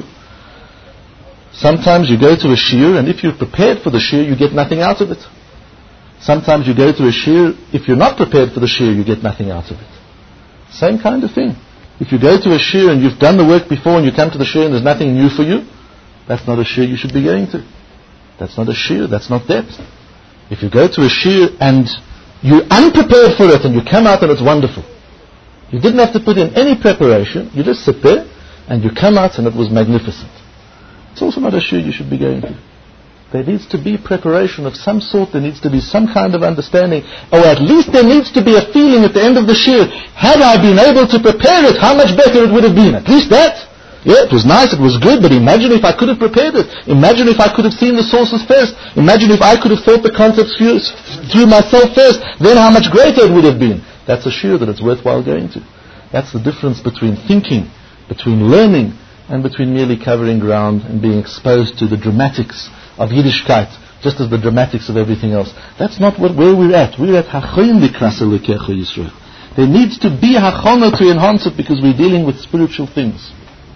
Sometimes you go to a shiur, and if you're prepared for the shiur, you get nothing out of it. Sometimes you go to a shiur, if you're not prepared for the shiur, you get nothing out of it. Same kind of thing. If you go to a shiur and you've done the work before and you come to the shiur and there's nothing new for you, that's not a shiur you should be going to. That's not a shiur, that's not depth. If you go to a shiur and you're unprepared for it and you come out and it's wonderful, you didn't have to put in any preparation, you just sit there and you come out and it was magnificent. It's also not a shiur you should be going to. There needs to be preparation of some sort, there needs to be some kind of understanding, or at least there needs to be a feeling at the end of the shiur, had I been able to prepare it, how much better it would have been. At least that. Yeah, it was nice, it was good, but imagine if I could have prepared it. Imagine if I could have seen the sources first. Imagine if I could have thought the concepts through, through myself first. Then how much greater it would have been. That's a shiur that it's worthwhile going to. That's the difference between thinking, between learning, and between merely covering ground and being exposed to the dramatics of Yiddishkeit, just as the dramatics of everything else. That's not what, where we're at. We're at Hachoyin Likras Elokecha Yisrael. There needs to be Hachona to enhance it because we're dealing with spiritual things.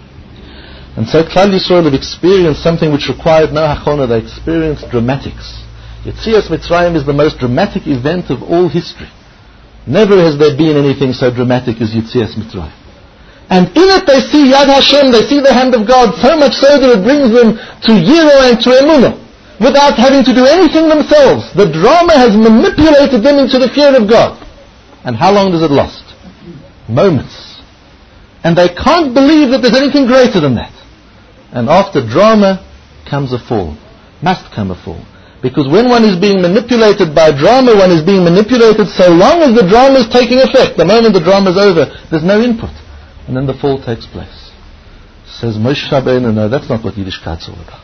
And so Klal Yisrael have experienced something which required no hachona. They experienced dramatics. Yetzias Mitzrayim is the most dramatic event of all history. Never has there been anything so dramatic as Yetzias Mitzrayim. And in it they see Yad Hashem, they see the hand of God, so much so that it brings them to Yiro and to Emunah, without having to do anything themselves. The drama has manipulated them into the fear of God. And how long does it last? Moments. And they can't believe that there's anything greater than that. And after drama comes a fall. Must come a fall. Because when one is being manipulated by drama, one is being manipulated so long as the drama is taking effect. The moment the drama is over, there's no input. And then the fall takes place. Says Moshe Rabbeinu, no, that's not what Yiddishkeit's all about.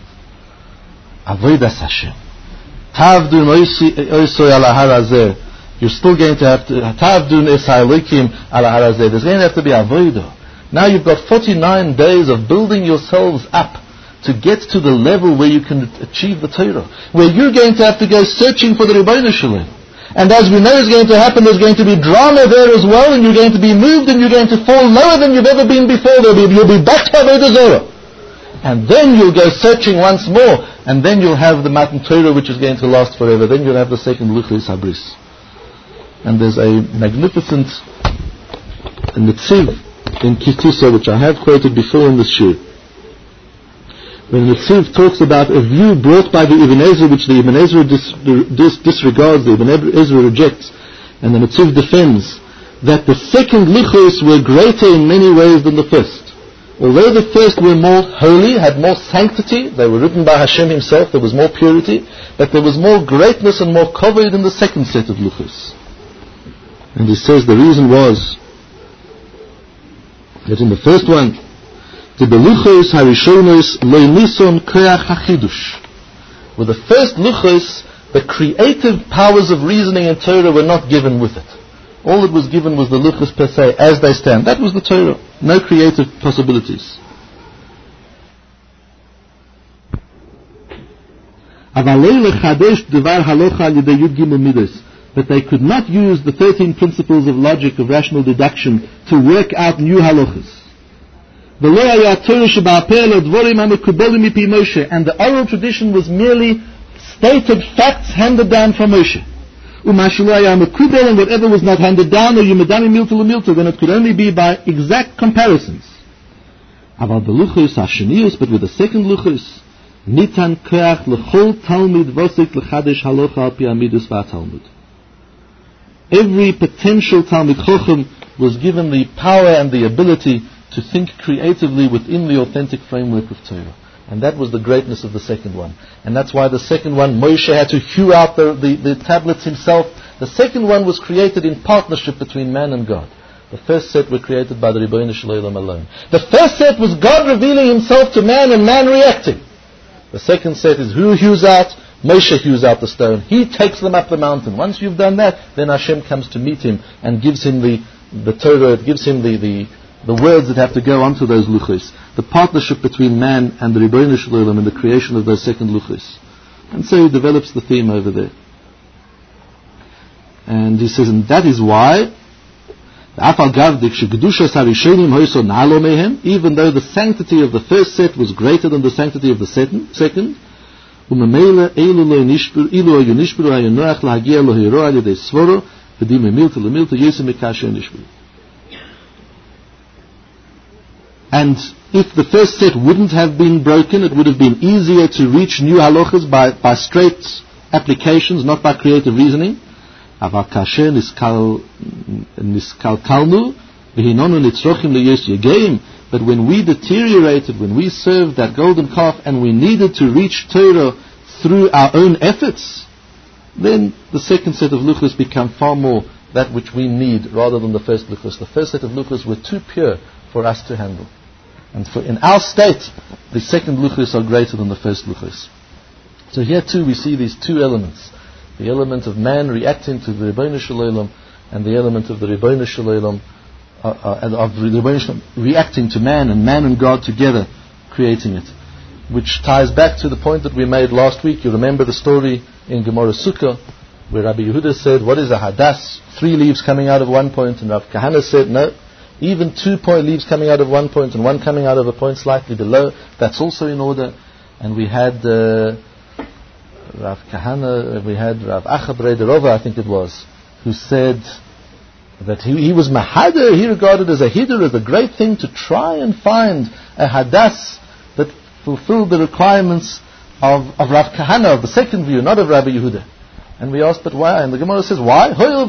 Avodas Hashem. Tavdun oisoi ala harazeh. You're still going to have to, Tavdun es ha'elokim ala harazeh. There's going to have to be avodah. Now you've got forty-nine days of building yourselves up to get to the level where you can achieve the Torah, where you're going to have to go searching for the Ribono Shel Olam. And as we know is going to happen, there's going to be drama there as well, and you're going to be moved and you're going to fall lower than you've ever been before. There'll be, you'll be back to Avodah Zorah. And then you'll go searching once more, and then you'll have the Matan Torah which is going to last forever. Then you'll have the second Luchos Habris. And there's a magnificent Netziv in Kitusa, which I have quoted before in this shiur, when the Tziv talks about a view brought by the Ibn Ezra, which the Ibn Ezra dis, dis, disregards, the Ibn Ezra rejects, and the Tziv defends, that the second luchos were greater in many ways than the first. Although the first were more holy, had more sanctity, they were written by Hashem himself, there was more purity, but there was more greatness and more kavod in the second set of luchos. And he says the reason was that in the first one, the beluchos harishonos loinison koach hachidush. With the first luchos, the creative powers of reasoning and Torah were not given with it. All that was given was the luchos per se, as they stand. That was the Torah. No creative possibilities. But they could not use the thirteen principles of logic, of rational deduction, to work out new halachas. And the oral tradition was merely stated facts handed down from Moshe. And whatever was not handed down, or yumedami milta lemilta, then it could only be by exact comparisons. But with the second luchos, nitan koach lechol talmid vosik lechadesh halacha al pi amidus v'atalmud. Every potential Talmid Chochem was given the power and the ability to think creatively within the authentic framework of Torah. And that was the greatness of the second one. And that's why the second one, Moshe had to hew out the, the, the tablets himself. The second one was created in partnership between man and God. The first set were created by the Ribono Shel Olam alone. The first set was God revealing himself to man and man reacting. The second set is who hews out? Moshe hews out the stone. He takes them up the mountain. Once you've done that, then Hashem comes to meet him and gives him the, the Torah, it gives him the, the, the words that have to go onto those luchos. The partnership between man and the Ribono Shel Olam in the creation of those second luchos. And so he develops the theme over there. And he says, and that is why, even though the sanctity of the first set was greater than the sanctity of the second, second and if the first set wouldn't have been broken, it would have been easier to reach new halachas by, by straight applications, not by creative reasoning. But when we deteriorated, when we served that golden calf and we needed to reach Torah through our own efforts, then the second set of luchos become far more that which we need rather than the first luchos. The first set of luchos were too pure for us to handle. And for in our state, the second luchos are greater than the first luchos. So here too we see these two elements. The element of man reacting to the Ribono Shel Olam and the element of the Ribono Shel Olam uh, uh, of the Ribono Shel Olam reacting to man and man and God together creating it. Which ties back to the point that we made last week. You remember the story in Gemara Sukkah where Rabbi Yehuda said, what is a hadas? Three leaves coming out of one point, and Rav Kahana said, no, even two point leaves coming out of one point and one coming out of a point slightly below, that's also in order. And we had uh, Rav Kahana, we had Rav Acha Brederova, I think it was, who said that he, he was mahader, he regarded as a hidur, as a great thing to try and find a hadas that fulfilled the requirements of, of Rav Kahana, of the second view, not of Rabbi Yehuda. And we asked, but why? And the Gemara says, why?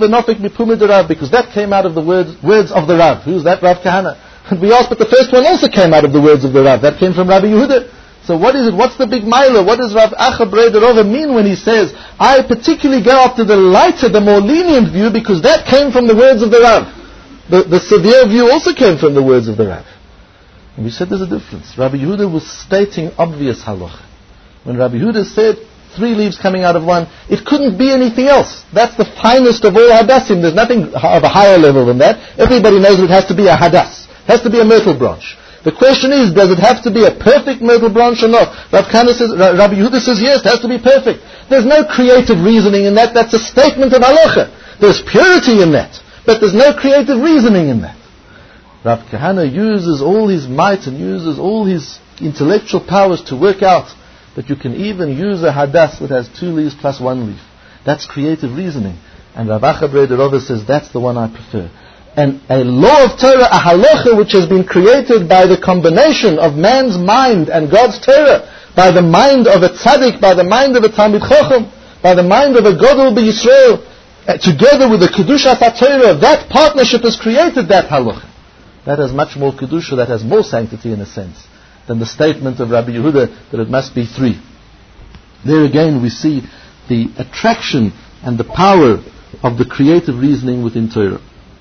Because that came out of the words, words of the Rav. Who's that? Rav Kahana. And we asked, but the first one also came out of the words of the Rav. That came from Rabbi Yehuda. So what is it? What's the big milah? What does Rav Acha Brederova mean when he says, I particularly go after the lighter, the more lenient view, because that came from the words of the Rav. The, the severe view also came from the words of the Rav. And we said there's a difference. Rabbi Yehuda was stating obvious halacha. When Rabbi Yehuda said, three leaves coming out of one, it couldn't be anything else. That's the finest of all hadassim. There's nothing of a higher level than that. Everybody knows it has to be a hadas. It has to be a myrtle branch. The question is, does it have to be a perfect myrtle branch or not? Rav Kahana says, Rabbi Yehuda says, yes, it has to be perfect. There's no creative reasoning in that. That's a statement of halacha. There's purity in that, but there's no creative reasoning in that. Rav Kahana uses all his might and uses all his intellectual powers to work out that you can even use a hadas that has two leaves plus one leaf. That's creative reasoning. And Rav Acha Brederova says, that's the one I prefer. and a law of Torah, a halacha which has been created by the combination of man's mind and God's Torah, by the mind of a tzaddik, by the mind of a Talmid Chacham, by the mind of a Gadol b'Yisrael, uh, together with the Kedushat HaTorah, that partnership has created that halacha. That has much more Kedusha, that has more sanctity in a sense, than the statement of Rabbi Yehuda that it must be three. There again we see the attraction and the power of the creative reasoning within Torah.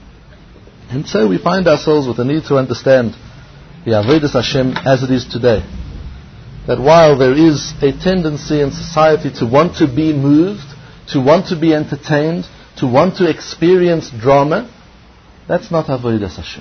And so we find ourselves with the need to understand the Avodas Hashem as it is today. That while there is a tendency in society to want to be moved, to want to be entertained, to want to experience drama, that's not Avodas Hashem.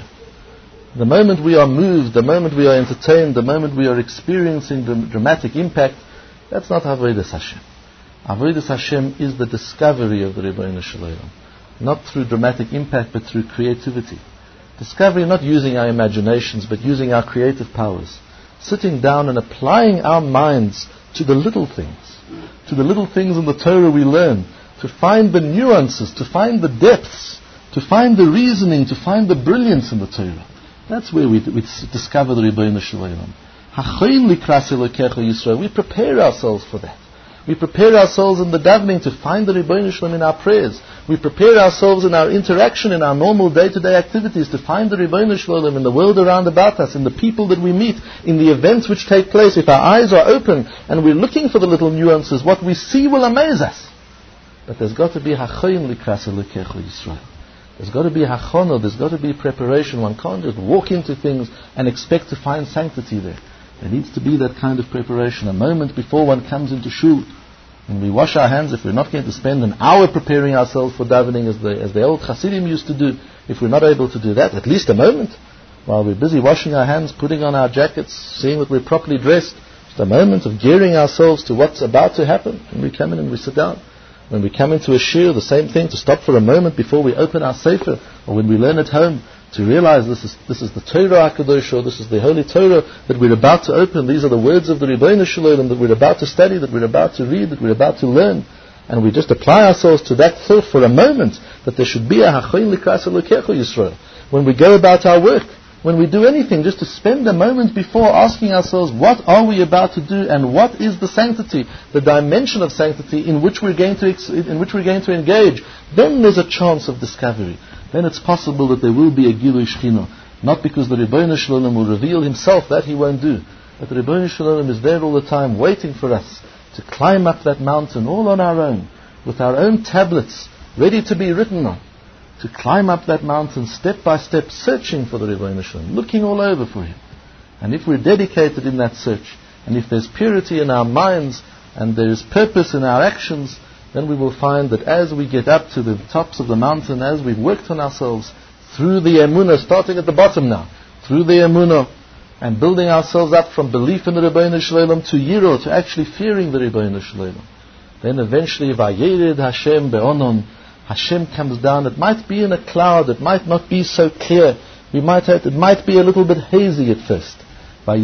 The moment we are moved, the moment we are entertained, the moment we are experiencing dr- dramatic impact, that's not Avodas Hashem. Avodas Hashem is the discovery of the Rebbeinu Shalom. Not through dramatic impact, but through creativity. Discovery not using our imaginations, but using our creative powers. Sitting down and applying our minds to the little things. To the little things in the Torah we learn. To find the nuances, to find the depths, to find the reasoning, to find the brilliance in the Torah. That's where we, we discover the Rebbeinu Shalom. Hachoin likras Elokecha Yisrael. We prepare ourselves for that. We prepare ourselves in the davening to find the Rebbeinu Shalom in our prayers. We prepare ourselves in our interaction, in our normal day-to-day activities to find the Rebbeinu Shalom in the world around about us, in the people that we meet, in the events which take place. If our eyes are open and we're looking for the little nuances, what we see will amaze us. But there's got to be hachoin likras Elokecha Yisrael. There's got to be hachono, there's got to be preparation. One can't just walk into things and expect to find sanctity there. There needs to be that kind of preparation. A moment before one comes into shul, when we wash our hands, if we're not going to spend an hour preparing ourselves for davening as the, as the old Hasidim used to do, if we're not able to do that, at least a moment, while we're busy washing our hands, putting on our jackets, seeing that we're properly dressed, just a moment of gearing ourselves to what's about to happen. When we come in and we sit down. When we come into a shir, the same thing, to stop for a moment before we open our sefer, or when we learn at home, to realize this is this is the Torah HaKadosh, or this is the Holy Torah that we're about to open. These are the words of the Rebbeinu Shalom that we're about to study, that we're about to read, that we're about to learn. And we just apply ourselves to that thought for a moment, that there should be a hachoin likras Elokecha Yisrael. When we go about our work, when we do anything, just to spend a moment before asking ourselves, what are we about to do, and what is the sanctity, the dimension of sanctity in which we're going to ex- in which we're going to engage. Then there's a chance of discovery. Then it's possible that there will be a Gilui Shechina. Not because the Rebbeinu Shalom will reveal himself, that he won't do. But the Rebbeinu Shalom is there all the time, waiting for us to climb up that mountain all on our own, with our own tablets, ready to be written on. To climb up that mountain step by step, searching for the Rebbeinu Shalom, looking all over for him. And if we're dedicated in that search, and if there's purity in our minds, and there is purpose in our actions, then we will find that as we get up to the tops of the mountain, as we've worked on ourselves, through the emunah, starting at the bottom now, through the emunah, and building ourselves up from belief in the Rebbeinu Shalom to yiro, to actually fearing the Rebbeinu Shalom, then eventually, vayered Hashem be'onon, Hashem comes down. It might be in a cloud, it might not be so clear, we might have, it might be a little bit hazy at first. But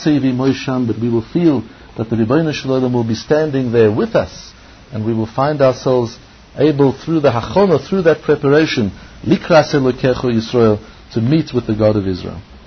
we will feel that the Rebbeinu Shalom will be standing there with us, and we will find ourselves able, through the hachonah, through that preparation, likras Elokecha Yisrael, to meet with the God of Israel.